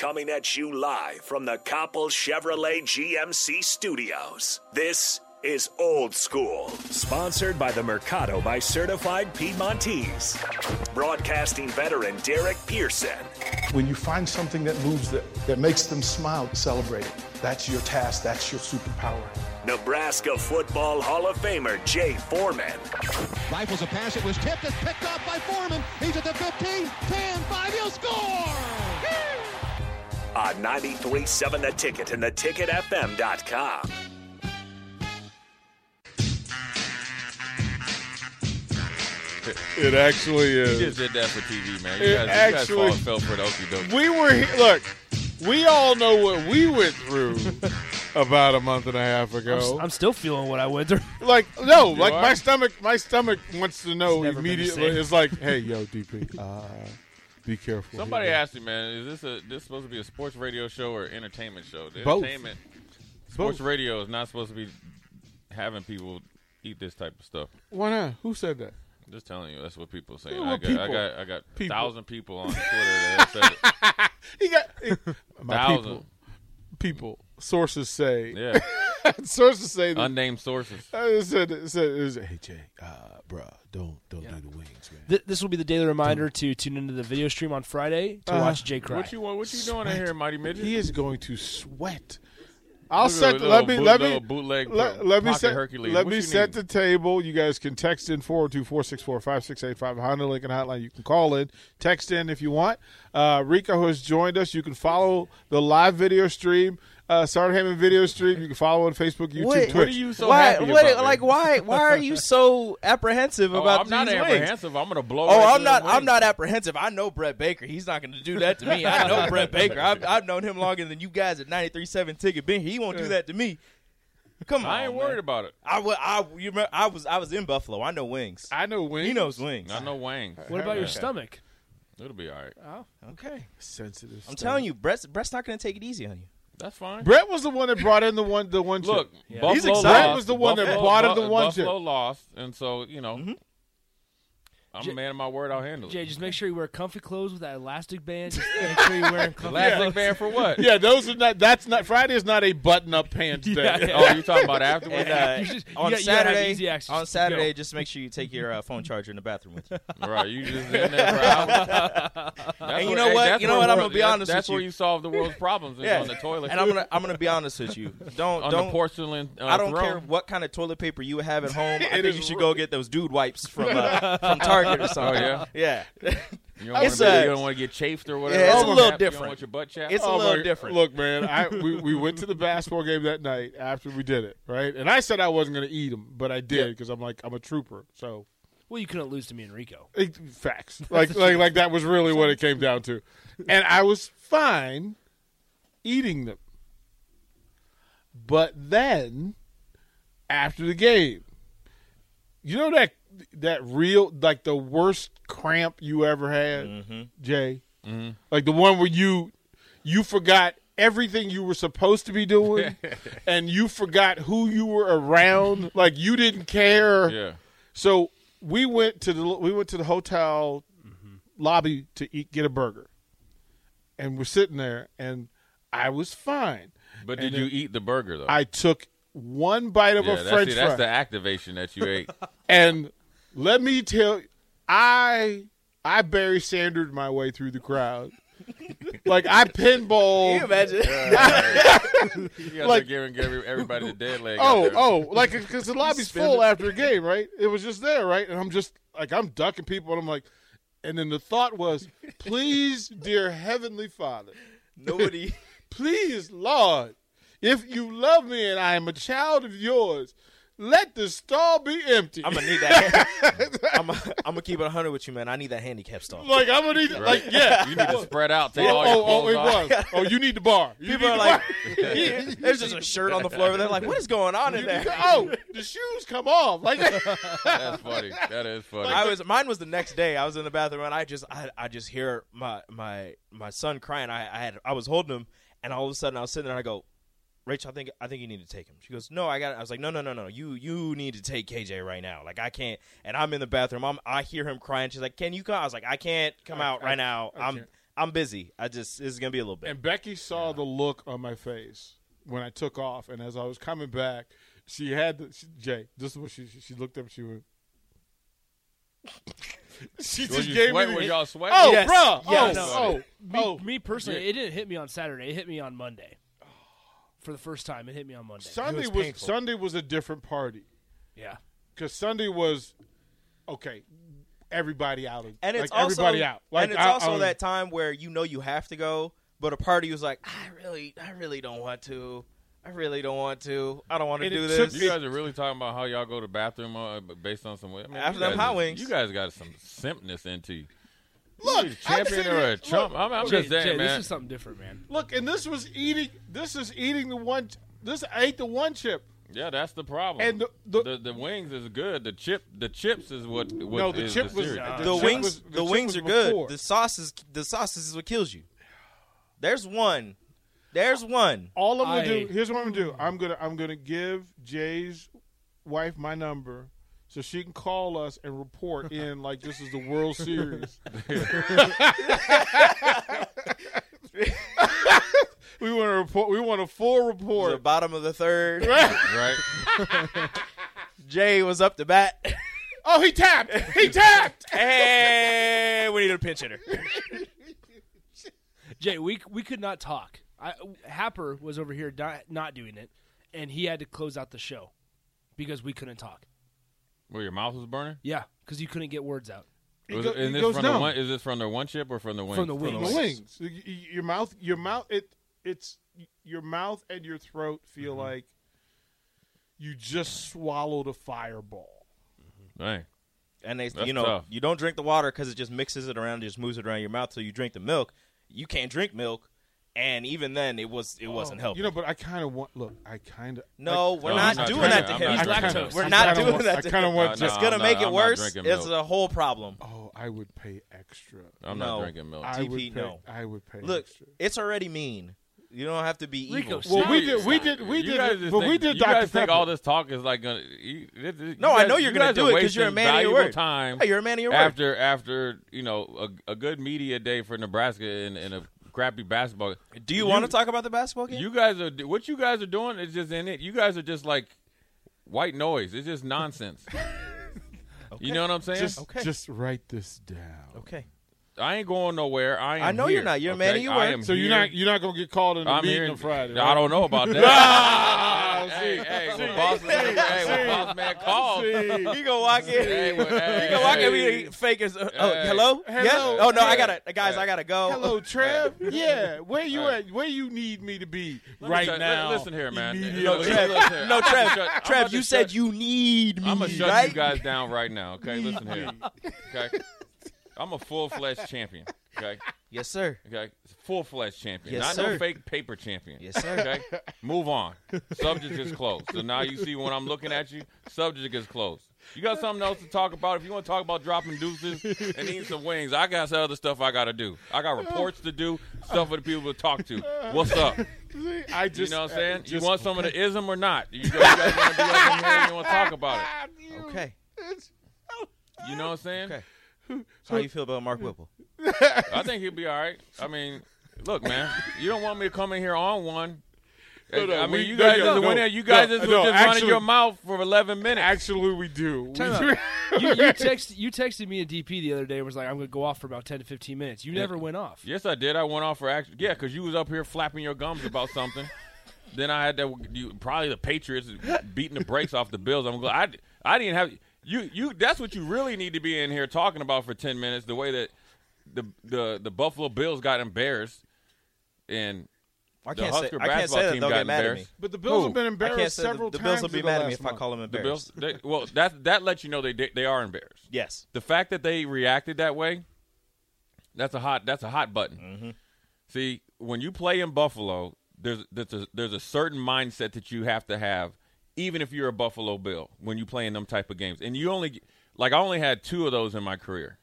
coming at you live from the Coppel Chevrolet GMC studios. This is Old School, sponsored by the Mercado by Certified Piedmontese. Broadcasting veteran Derek Pearson. When you find something that moves that makes them smile, celebrate it. That's your task. That's your superpower. Nebraska Football Hall of Famer Jay Foreman. Rifles a pass. It was tipped. It's picked up by Foreman. He's at the 15, 10, 5. He'll score! On 93.7 The Ticket and theticketfm.com. It actually is. You just did that for TV, man. You guys fell for the okie dokie. We were look. We all know what we went through about a month and a half ago. I'm still feeling what I went through. Like no, like my stomach wants to know It's immediately. It's like, hey, yo, DP, be careful. Somebody asked me, man, is this supposed to be a sports radio show or entertainment show? Both. Sports radio is not supposed to be having people eat this type of stuff. Why not? Who said that? I'm just telling you, that's what people are saying. Well, I got 1,000 people on Twitter that said it. He got my 1,000 people. Sources say. Yeah. Sources say. Unnamed sources. It said, hey Jay, bruh, don't do the wings, man. This will be the daily reminder to tune into the video stream on Friday to watch Jay cry. What you doing in here, Mighty Midget? He is going to sweat. Let me set the table. You guys can text in 402-464-5685 Honda Lincoln Hotline. You can call in, text in if you want. Rico has joined us. You can follow the live video stream. Sergeant Hammond video stream. You can follow on Facebook, YouTube, Twitch. What are you so happy about? Like why are you so apprehensive about I'm not these apprehensive. wings? I'm gonna blow. I'm not apprehensive. I know Brett Baker. He's not gonna do that to me. I know Brett Baker. I've known him longer than you guys at 93.7 Ticket been here. He won't do that to me. Come on, I ain't worried about it. You remember, I was in Buffalo. I know wings. I know wings. He knows wings. I know wings. What about your stomach? It'll be all right. Oh, okay. Sensitive. I'm telling you, Brett's not gonna take it easy on you. That's fine. Brett was the one that brought in the one. Look, yeah. Buffalo He's excited. lost. Brett was the one that brought in the one. Buffalo lost, and so I'm a man of my word. I'll handle it. Jay, just make sure you wear comfy clothes with that elastic band. Just make sure you're wearing comfy elastic band for what? Yeah, those are not. That's not. Friday is not a button-up pants day. Yeah. Oh, you talking about afterwards? On Saturday, just make sure you take your phone charger in the bathroom with you. All right, you just in there for hours. And you know what? I'm gonna be honest with you. That's where you solve the world's problems is on the toilet. And I'm gonna be honest with you. Don't the porcelain. I don't care what kind of toilet paper you have at home. I think you should go get those dude wipes from Target or something. Oh yeah. Yeah. You don't want to get chafed or whatever. Yeah, it's a little You different. don't want your butt chapped? It's a little different. Look, man, we went to the basketball game that night after we did it, right? And I said I wasn't going to eat them, but I did because I'm a trooper. So, well, you couldn't lose to me and Rico. Facts. Like that was really what it came down to. And I was fine eating them. But then, after the game, you know that real, like the worst cramp you ever had, Jay? Mm-hmm. Like the one where you forgot everything you were supposed to be doing and you forgot who you were around. Like you didn't care. Yeah. So we went to the hotel lobby to get a burger. And we're sitting there and I was fine. But did you eat the burger though? I took one bite of a French fry. That's the activation that you ate. And let me tell you, I Barry Sandered my way through the crowd. Like I pinballed. Can you imagine? You guys are giving everybody the dead leg. Like because the lobby's full after a game, right? It was just there, right? And I'm just like I'm ducking people, and I'm like, and then the thought was, please, dear Heavenly Father, nobody, please, Lord, if you love me and I am a child of yours, let the stall be empty. I'm gonna need that. I'm gonna keep it 100 with you, man. I need that handicap stall. Like I'm gonna need, you need to spread out. Take all your clothes off. Oh, you need the bar. People are like, there's just a shirt on the floor. They're like, what is going on in there? Oh, the shoes come off. Like that's funny. That is funny. Mine was the next day. I was in the bathroom and I just hear my son crying. I was holding him, and all of a sudden I was sitting there and I go, Rachel, I think you need to take him. She goes, no, I got it. I was like, no. You need to take KJ right now. Like I can't. And I'm in the bathroom. I hear him crying. She's like, can you come? I was like, I can't come out right now. I'm busy. this is gonna be a little bit. And Becky saw the look on my face when I took off, and as I was coming back, she had Jay. This is what she looked up. And she went. She just gave me. Were y'all sweating? Oh, Yes. bro. Yes. Me personally, it didn't hit me on Saturday. It hit me on Monday. For the first time, it hit me on Monday. Sunday was a different party. Yeah. Because Sunday was okay. Everybody out, And it's like also everybody out. Like, and it's also that time where you have to go, but a party was like, I really don't want to. I don't want to do this. You guys are really talking about how y'all go to the bathroom based on some way. I mean, After them hot wings. You guys got some simpness into you. Look, You a champion or a chump? I'm Jay, just saying, man. this is something different, man. Look, and this is eating the one. This ate the one chip. Yeah, that's the problem. And the wings is good. The chips is what No, the is chip the was secret. The wings are good. before. The sauce is what kills you. There's one. All I'm gonna do. Here's what I'm gonna do. I'm gonna give Jay's wife my number so she can call us and report in like this is the World Series. We want to report. We want a full The report. bottom of the third. Right? Jay was up to bat. Oh, he tapped. He tapped. And we need a pinch hitter. Jay, we could not talk. Happer was over here not doing it, and he had to close out the show because we couldn't talk. Where your mouth was burning? Yeah, because you couldn't get words out. Is It this goes from numb. the one? Is this from the one chip or from the wings? From the wings. The wings. Your mouth. It's your mouth and your throat feel like you just swallowed a fireball. Dang. And they, That's you know, tough. you don't drink the water because it just mixes it around, just moves it around your mouth. So you drink the milk. You can't drink milk, and even then, it wasn't helping. You know, but I kind of want. Look, I kind of. No, we're No, not I'm not doing drinking- that to I'm him. not He's drinking lactose. milk. We're I not kinda doing want- that I to kinda him. want It's just- gonna make it I'm not worse. drinking It's milk. a whole problem. Oh, I would pay extra. I'm No. not drinking milk. I would TP, pay. no. I would pay. Look, extra. it's already mean. You don't have to be Rico, evil. stop. Well, we You did. guys just But think, we did you Dr. guys think Pepper. all this talk is like gonna. No, I know you're gonna do it because you're a man of your word. Time Hey, you're a man of your word. after you know a good media day for Nebraska and a crappy basketball. Do you want to talk about the basketball game? You guys are what you guys are doing is just in it. You guys are just like white noise. It's just nonsense. You know what I'm saying? Just write this down. Okay. I ain't going nowhere. I know you're not. You're a man of your I word. am So you're not gonna get called in the I'm meeting here. on Friday. I don't know about that. hey, when boss man called. You gonna walk in? Hey, well, hey, You gonna walk in hey. and fake as? Oh, Hey. hello? Hello? Yeah. Oh no, I Hey. gotta, guys. I gotta go. Hello, Trev. Yeah, where you at? Where you need me to be right now? Listen here, man. Immediately. No, Trev. No, Trev. Trev, you said you need me, I'm gonna shut right? you guys down right now. Okay, listen here. Okay, I'm a full-fledged champion. Okay, Yes, sir. okay, full-fledged champion, Yes, not sir. no fake paper champion. Yes, sir. Okay, move on. Subject is closed. So now you see when I'm looking at you, subject is closed. You got something else to talk about? If you want to talk about dropping deuces and eating some wings, I got some other stuff I got to do. I got reports to do, stuff for the people to talk to. What's up? I just, You know what I'm saying? You just- want some of the ism or not? You guys want to be up in here and you want to talk about it? Okay. You know what I'm saying? Okay. How you feel about Mark Whipple? I think he'll be all right. I mean, look, man, you don't want me to come in here on one. No, I mean, we- you no, guys no, just no, went there. You guys no, just no, was just running actually- your mouth for 11 minutes. Actually, we do. Time out. you texted me a DP the other day and was like, I'm going to go off for about 10 to 15 minutes. You never went off. Yes, I did. I went off for action. Yeah, because you was up here flapping your gums about something. Then I had that. Probably the Patriots beating the brakes off the Bills. I'm glad I didn't have you. That's what you really need to be in here talking about for 10 minutes. The way that the Buffalo Bills got embarrassed and I the can't Husker say basketball that team they'll got get mad at me. embarrassed. But the Bills have been I can't embarrassed say several the times. Bills will be in the mad at me last if I month. call them The embarrassed. Bills, well, that lets you know they are embarrassed. Yes. The fact that they reacted that way, that's a hot button. Mm-hmm. See, when you play in Buffalo, there's a certain mindset that you have to have, even if you're a Buffalo Bill, when you play in them type of games. And you I only had 2 of those in my career.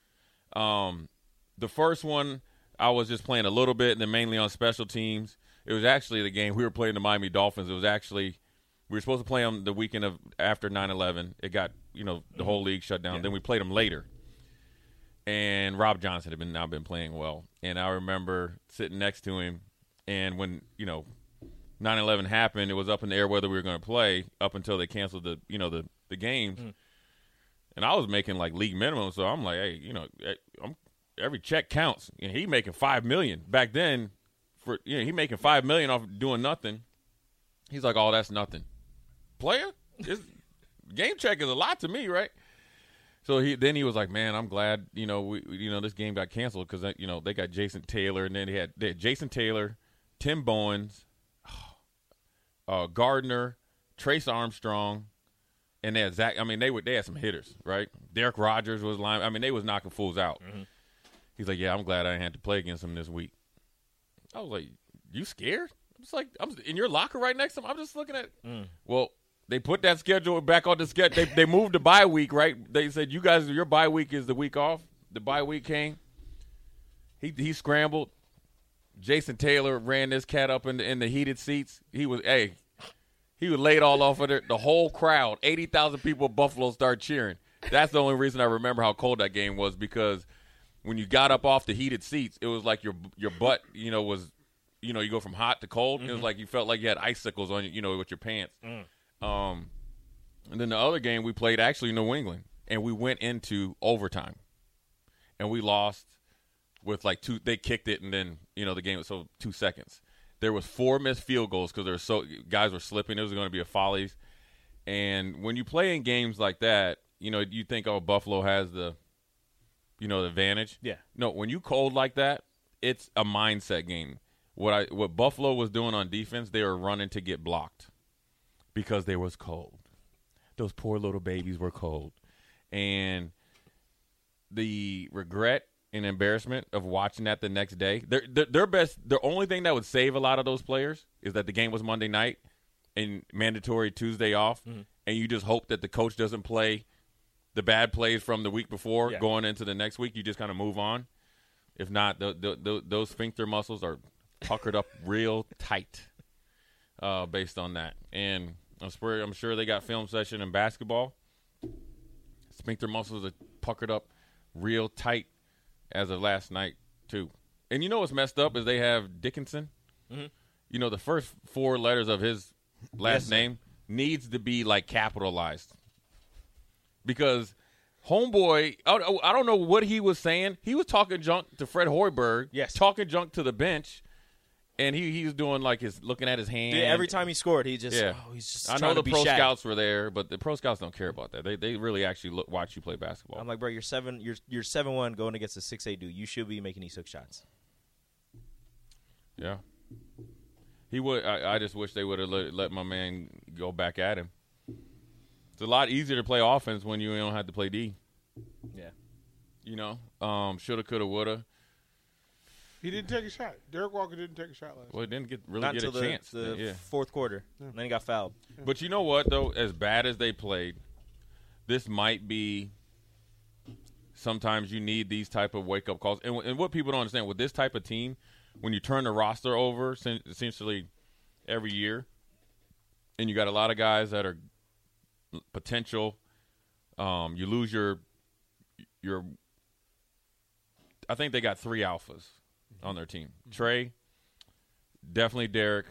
The first one, I was just playing a little bit, and then mainly on special teams. It was actually the game we were playing the Miami Dolphins. It was actually we were supposed to play them the weekend of after 9/11. It got the whole league shut down. Yeah. Then we played them later. and Rob Johnson had now been playing well. And I remember sitting next to him, and when 9/11 happened, it was up in the air whether we were going to play up until they canceled the games. And I was making like league minimum, so I'm like, hey, every check counts. And he making $5 million back then. He making $5 million off doing nothing. He's like, oh, that's nothing. Player, game check is a lot to me, right? So he was like, man, I'm glad this game got canceled because they got Jason Taylor, and then they had Jason Taylor, Tim Bowens, Gardner, Trace Armstrong, and they had Zach. I mean, they had some hitters, right? Derek Rogers was line. I mean, they was knocking fools out. Mm-hmm. He's like, yeah, I'm glad I didn't have to play against him this week. I was like, you scared? I'm in your locker right next to him. I'm just looking at. Well, they put that schedule back on the schedule. They moved the bye week, right? They said, you guys, your bye week is the week off. The bye week came. He scrambled. Jason Taylor ran this cat up in the heated seats. He was laid all off of it. The whole crowd, 80,000 people at Buffalo started cheering. That's the only reason I remember how cold that game was, because when you got up off the heated seats, it was like your butt, was, you go from hot to cold. Mm-hmm. It was like you felt like you had icicles on you, with your pants. And then the other game we played, actually New England, and we went into overtime, and we lost with like two. They kicked it, and then the game was 2 seconds. There was 4 missed field goals because guys were slipping. It was going to be a follies, and when you play in games like that, you think, oh, Buffalo has the advantage. Yeah. No, when you cold like that, it's a mindset game. What Buffalo was doing on defense, they were running to get blocked because they was cold. Those poor little babies were cold. And the regret and embarrassment of watching that the next day, the only thing that would save a lot of those players is that the game was Monday night and mandatory Tuesday off, and you just hope that the coach doesn't play the bad plays from the week before going into the next week. You just kind of move on. If not, those sphincter muscles are puckered up real tight based on that. And I'm sure they got film session in basketball. Sphincter muscles are puckered up real tight as of last night, too. And what's messed up is they have Dickinson. Mm-hmm. The first 4 letters of his last name needs to be, like, capitalized. Because homeboy, I don't know what he was saying. He was talking junk to Fred Hoiberg. Yes. Talking junk to the bench. And he was doing like looking at his hand. Yeah, every time he scored, he's just I know the pro scouts were there, but the pro scouts don't care about that. They really actually watch you play basketball. I'm like, bro, you're 7'1" going against a 6'8" dude. You should be making these hook shots. Yeah. He would. I just wish they would have let my man go back at him. It's a lot easier to play offense when you don't have to play D. Yeah. Shoulda, coulda, woulda. He didn't take a shot. Derek Walker didn't take a shot last night. Well, he didn't get a chance. The fourth quarter. Yeah. And then he got fouled. Yeah. But you know what, though? As bad as they played, this might be sometimes you need these type of wake-up calls. And what people don't understand, with this type of team, when you turn the roster over essentially every year, and you got a lot of guys that are potential, you lose your I think they got 3 alphas on their team. Mm-hmm. Trey, definitely Derek,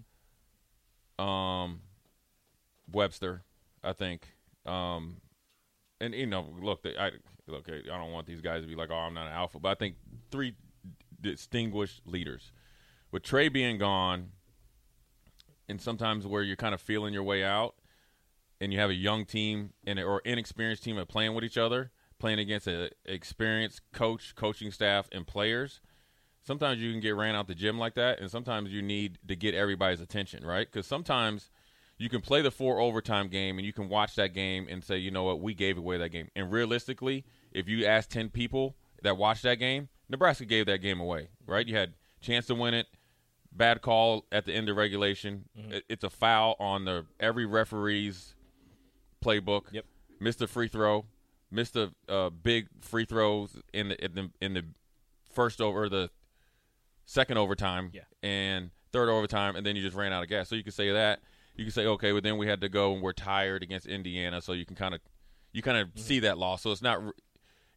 Webster, I think. And look, I don't want these guys to be like, oh, I'm not an alpha, but I think 3 distinguished leaders. With Trey being gone, and sometimes where you're kind of feeling your way out, and you have a young team or inexperienced team of playing with each other, playing against an experienced coach, coaching staff, and players, sometimes you can get ran out the gym like that, and sometimes you need to get everybody's attention, right? Because sometimes you can play the 4 overtime game, and you can watch that game and say, you know what, we gave away that game. And realistically, if you ask 10 people that watched that game, Nebraska gave that game away, right? You had a chance to win it, bad call at the end of regulation. Mm-hmm. It's a foul on every referee's playbook. Yep. Missed the free throw. Missed the big free throws in the first over the second overtime and third overtime, and then you just ran out of gas. So you could say that. You could say, okay, well then we had to go and we're tired against Indiana. So you can kind of see that loss. So it's not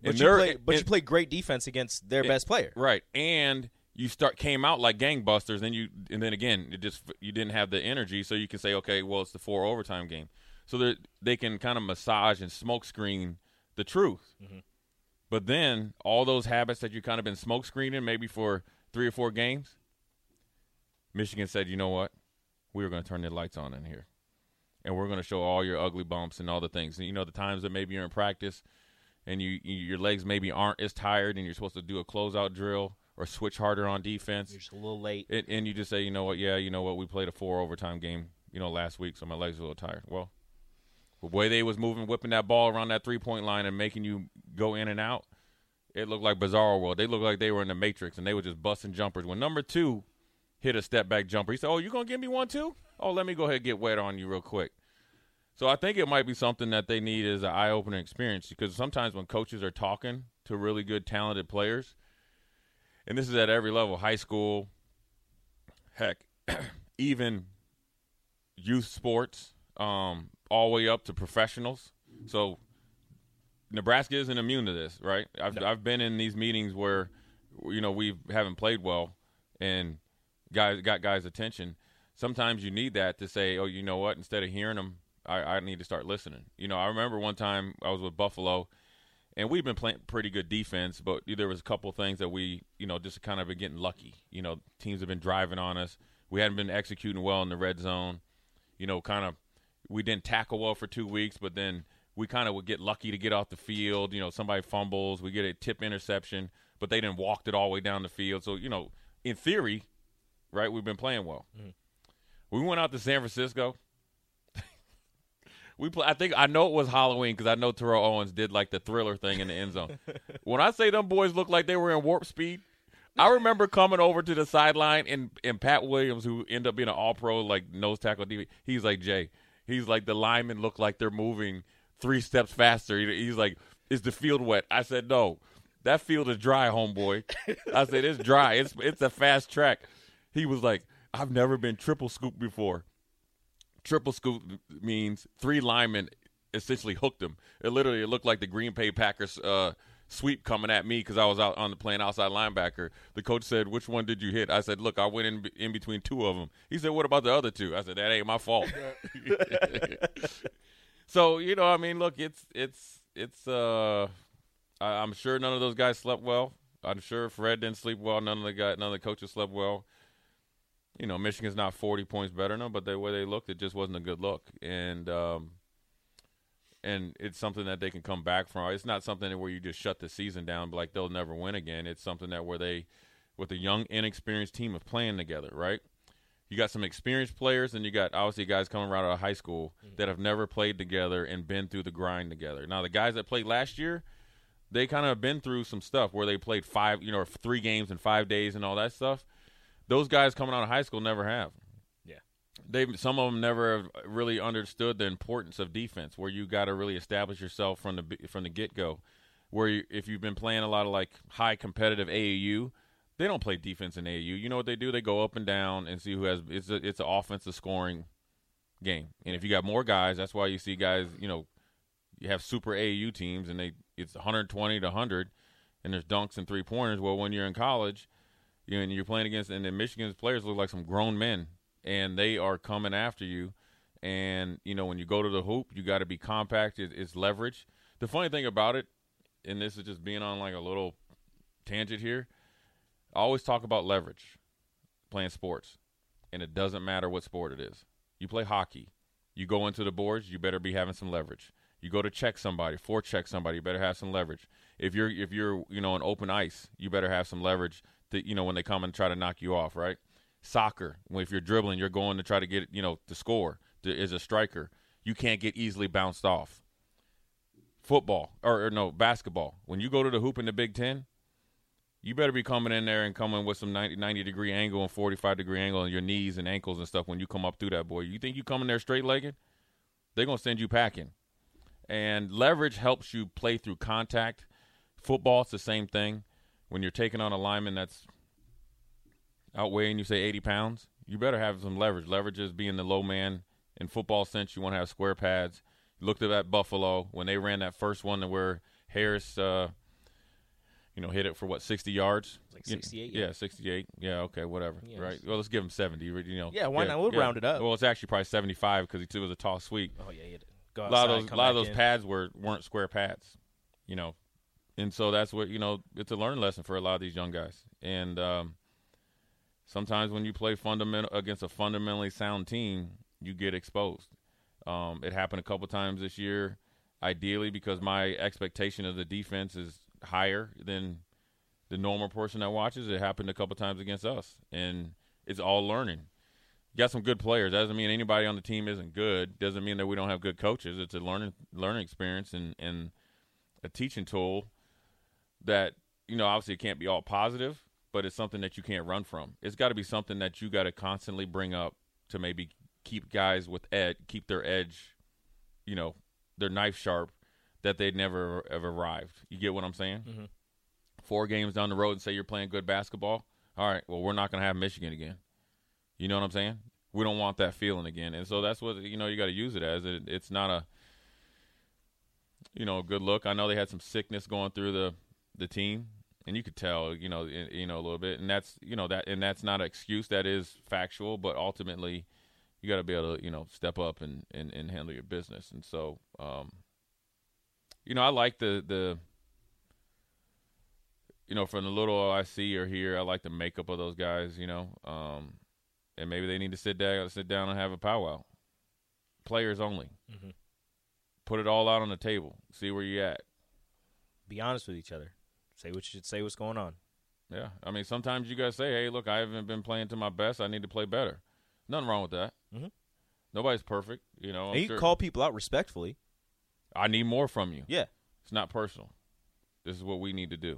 But And you play great defense against their best player. Right. And you came out like gangbusters, and then again, you didn't have the energy, so you can say, okay, well, it's the 4 overtime game. So they can kind of massage and smoke screen the truth. Mm-hmm. But then all those habits that you kind of been smoke screening maybe for 3 or 4 games, Michigan said, you know what? We're going to turn the lights on in here. And we're going to show all your ugly bumps and all the things. And, the times that maybe you're in practice and your legs maybe aren't as tired and you're supposed to do a closeout drill or switch harder on defense. You're just a little late. And you just say, you know what, we played a 4 overtime game, last week, so my legs are a little tired. Well, the way they was whipping that ball around that 3-point line and making you go in and out, it looked like Bizarro World. They looked like they were in the Matrix, and they were just busting jumpers. When number 2 hit a step-back jumper, he said, oh, you going to give me one too? Oh, let me go ahead and get wet on you real quick. So I think it might be something that they need as an eye-opening experience, because sometimes when coaches are talking to really good, talented players, and this is at every level, high school, heck, even youth sports, all the way up to professionals. So Nebraska isn't immune to this, right? I've been in these meetings where, we haven't played well and got guys' attention. Sometimes you need that to say, oh, you know what, instead of hearing them, I need to start listening. I remember one time I was with Buffalo, and we've been playing pretty good defense, but there was a couple of things that we, just kind of been getting lucky. Teams have been driving on us. We hadn't been executing well in the red zone. We didn't tackle well for 2 weeks, but then we kind of would get lucky to get off the field. Somebody fumbles, we get a tip interception, but they didn't walk it all the way down the field. So, in theory, right, we've been playing well. Mm-hmm. We went out to San Francisco. I know it was Halloween because I know Terrell Owens did like the Thriller thing in the end zone. When I say them boys looked like they were in warp speed, I remember coming over to the sideline and Pat Williams, who ended up being an all-pro like nose tackle DB, he's like, Jay, he's like, the linemen look like they're moving 3 steps faster. He's like, is the field wet? I said, no, that field is dry, homeboy. I said, it's dry. It's a fast track. He was like, I've never been triple scooped before. Triple scoop means 3 linemen essentially hooked him. It looked like the Green Bay Packers sweep coming at me because I was out on the playing outside linebacker. The coach said, which one did you hit? I said, look, I went in between 2 of them. He said, what about the other 2? I said, that ain't my fault. So, look, I'm sure none of those guys slept well. I'm sure Fred didn't sleep well. None of the coaches slept well. Michigan's not 40 points better than them, but the way they looked, it just wasn't a good look. And it's something that they can come back from. It's not something where you just shut the season down, but like they'll never win again. It's something that where they, with a young, inexperienced team, of playing together, right? You got some experienced players, and you got obviously guys coming right out of high school that have never played together and been through the grind together. Now, the guys that played last year, they kind of been through some stuff where they played 3 games in 5 days and all that stuff. Those guys coming out of high school never have. Yeah, some of them never have really understood the importance of defense, where you got to really establish yourself from the get go. Where if you've been playing a lot of like high competitive AAU, they don't play defense in AAU. You know what they do? They go up and down and see who has. It's an offensive scoring game, and if you got more guys, that's why you see guys. You have super AAU teams, and it's 120 to 100, and there's dunks and 3-pointers. Well, when you're in college, and you're playing against, and then Michigan's players look like some grown men, and they are coming after you. And, when you go to the hoop, you got to be compact. It's leverage. The funny thing about it, and this is just being on like a little tangent here, I always talk about leverage playing sports, and it doesn't matter what sport it is. You play hockey. You go into the boards, you better be having some leverage. You go to check somebody, forecheck somebody, you better have some leverage. If you're on open ice, you better have some leverage to, when they come and try to knock you off, right? Soccer, if you're dribbling, you're going to try to get, to score as a striker. You can't get easily bounced off. Football, or no, basketball. When you go to the hoop in the Big Ten, you better be coming in there and coming with some 90-degree angle and 45-degree angle on your knees and ankles and stuff when you come up through that, boy. You think you come in there straight-legged? They're going to send you packing. And leverage helps you play through contact. Football, it's the same thing. When you're taking on a lineman that's outweighing you, say, 80 pounds, you better have some leverage. Leverage is being the low man. In football sense, you want to have square pads. You looked at that Buffalo when they ran that first one to where Harris hit it for 60 yards? Like 68. Yeah, 68. Yeah, okay, whatever. Yes. Right. Well, let's give him 70. Yeah, why not? We'll round it up. Well, it's actually probably 75 because it was a tall sweep. Oh yeah, A lot of those pads weren't square pads, and so that's what it's a learning lesson for a lot of these young guys. And sometimes when you play against a fundamentally sound team, you get exposed. It happened a couple times this year. Ideally, because my expectation of the defense is higher than the normal person that watches, it happened a couple times against us, and it's all learning. You got some good players. That doesn't mean anybody on the team isn't good. Doesn't mean that we don't have good coaches. It's a learning experience and a teaching tool that, obviously it can't be all positive, but it's something that you can't run from. It's got to be something that you got to constantly bring up to maybe keep guys with keep their edge, their knife sharp, that they'd never have arrived. You get what I'm saying? Mm-hmm. 4 games down the road and say you're playing good basketball. All right, well, we're not going to have Michigan again. You know what I'm saying? We don't want that feeling again. And so that's what, you got to use it as. It's not a, good look. I know they had some sickness going through the team, and you could tell, a little bit. And that's, that's not an excuse. That is factual. But ultimately, you got to be able to, step up and handle your business. And so, I like the from the little I see or hear, I like the makeup of those guys, and maybe they need to sit down and have a powwow. Players only. Mm-hmm. Put it all out on the table. See where you at. Be honest with each other. Say what you should say. What's going on? Yeah, I mean, sometimes you guys say, "Hey, look, I haven't been playing to my best. I need to play better." Nothing wrong with that. Mm-hmm. Nobody's perfect, And you can call people out respectfully. I need more from you. Yeah, it's not personal. This is what we need to do.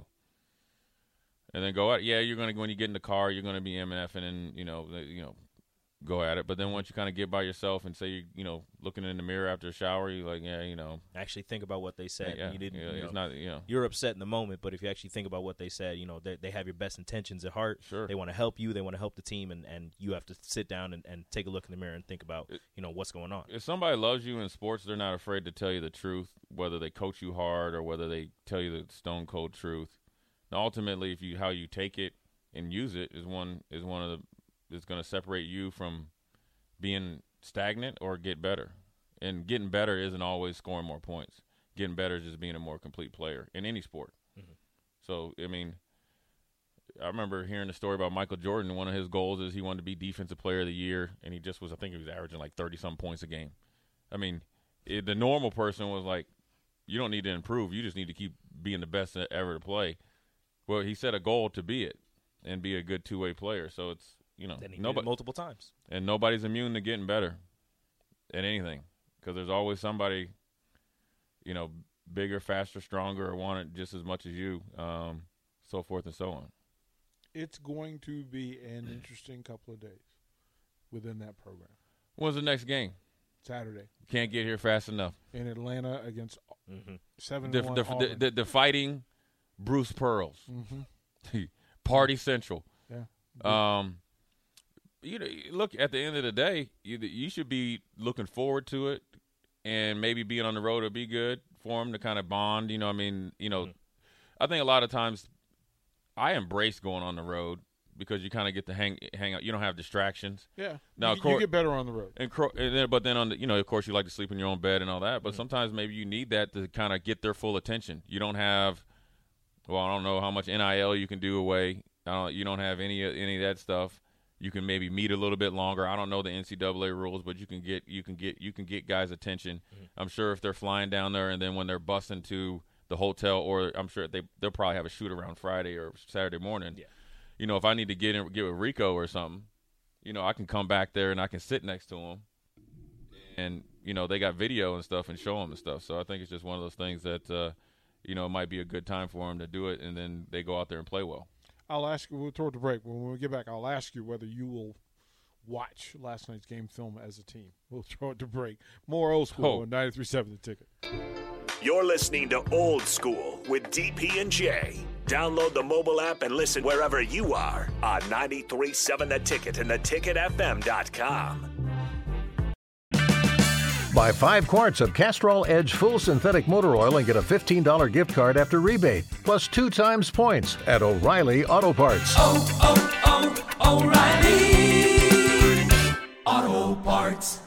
And then go out. Yeah, you're gonna when you get in the car, you're gonna be MFing and go at it. But then once you kind of get by yourself and say looking in the mirror after a shower, you're like, actually think about what they said. Yeah, you didn't. it's not. You're upset in the moment, but if you actually think about what they said, they have your best intentions at heart. Sure. They want to help you. They want to help the team, and you have to sit down and take a look in the mirror and think about what's going on. If somebody loves you in sports, they're not afraid to tell you the truth, whether they coach you hard or whether they tell you the stone cold truth. And ultimately, how you take it and use it is one of the is going to separate you from being stagnant or get better. And getting better isn't always scoring more points. Getting better is just being a more complete player in any sport. Mm-hmm. So, I remember hearing the story about Michael Jordan. One of his goals is he wanted to be Defensive Player of the Year, and he just was, I think he was averaging like 30-some points a game. The normal person was like, you don't need to improve. You just need to keep being the best ever to play. Well, he set a goal to be it and be a good two-way player. So it's, then he did it multiple times. And nobody's immune to getting better at anything because there's always somebody, bigger, faster, stronger, or want it just as much as you, so forth and so on. It's going to be an interesting couple of days within that program. When's the next game? Saturday. Can't get here fast enough. In Atlanta against 7-1 the fighting Bruce Pearls. Mm-hmm. Party Central. Yeah. Look, at the end of the day, you should be looking forward to it, and maybe being on the road will be good for them to kind of bond. Mm-hmm. I think a lot of times I embrace going on the road because you kind of get to hang out. You don't have distractions. Yeah. Now, you get better on the road. But then on the, of course, you like to sleep in your own bed and all that. But sometimes maybe you need that to kind of get their full attention. You don't have. Well, I don't know how much NIL you can do away. You don't have any of that stuff. You can maybe meet a little bit longer. I don't know the NCAA rules, but you can get guys' attention. Mm-hmm. I'm sure if they're flying down there and then when they're busing to the hotel, or I'm sure they'll probably have a shoot around Friday or Saturday morning. Yeah. If I need to get with Rico or something, I can come back there and I can sit next to him, and they got video and stuff and show them and stuff. So I think it's just one of those things that it might be a good time for them to do it, and then they go out there and play well. I'll ask you, we'll throw it to break. When we get back, I'll ask you whether you will watch last night's game film as a team. We'll throw it to break. More Old School on 93.7 The Ticket. You're listening to Old School with DP and J. Download the mobile app and listen wherever you are on 93.7 The Ticket and theticketfm.com. Buy 5 quarts of Castrol Edge Full Synthetic Motor Oil and get a $15 gift card after rebate, plus 2 times points at O'Reilly Auto Parts. O'Reilly Auto Parts.